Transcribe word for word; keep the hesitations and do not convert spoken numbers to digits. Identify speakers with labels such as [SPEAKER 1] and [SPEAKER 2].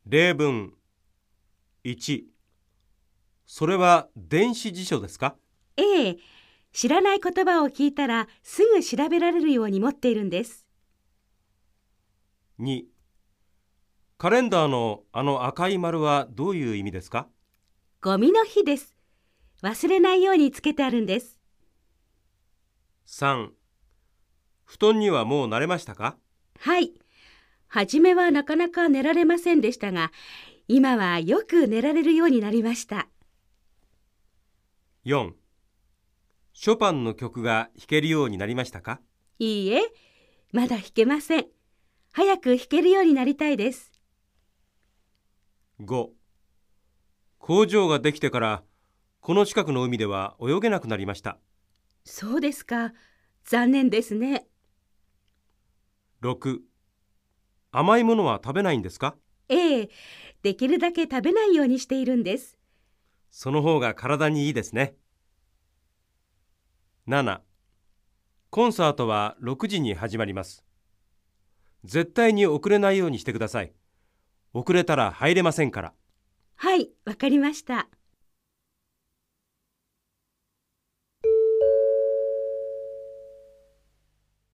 [SPEAKER 1] 例文いち、それは電子辞書ですか？
[SPEAKER 2] ええ、知らない言葉を聞いたらすぐ調べられるように持っているんです。
[SPEAKER 1] に、カレンダーのあの赤い丸はどういう意味ですか？
[SPEAKER 2] ゴミの日です。忘れないようにつけてあるんです。
[SPEAKER 1] さん、布団にはもう慣れましたか？
[SPEAKER 2] はい。はじめはなかなか寝られませんでしたが、今はよく寝られるようになりました。
[SPEAKER 1] よん、ショパンの曲が弾けるようになりましたか？
[SPEAKER 2] いいえ、まだ弾けません。早く弾けるようになりたいです。
[SPEAKER 1] ご、工場ができてからこの近くの海では泳げなくなりました。
[SPEAKER 2] そうですか。残念ですね。
[SPEAKER 1] ろく、甘いものは食べないんですか？
[SPEAKER 2] ええ、できるだけ食べないようにしているんです。
[SPEAKER 1] その方が体にいいですね。なな、コンサートはろくじに始まります。絶対に遅れないようにしてください。遅れたら入れませんから。
[SPEAKER 2] はい、わかりました。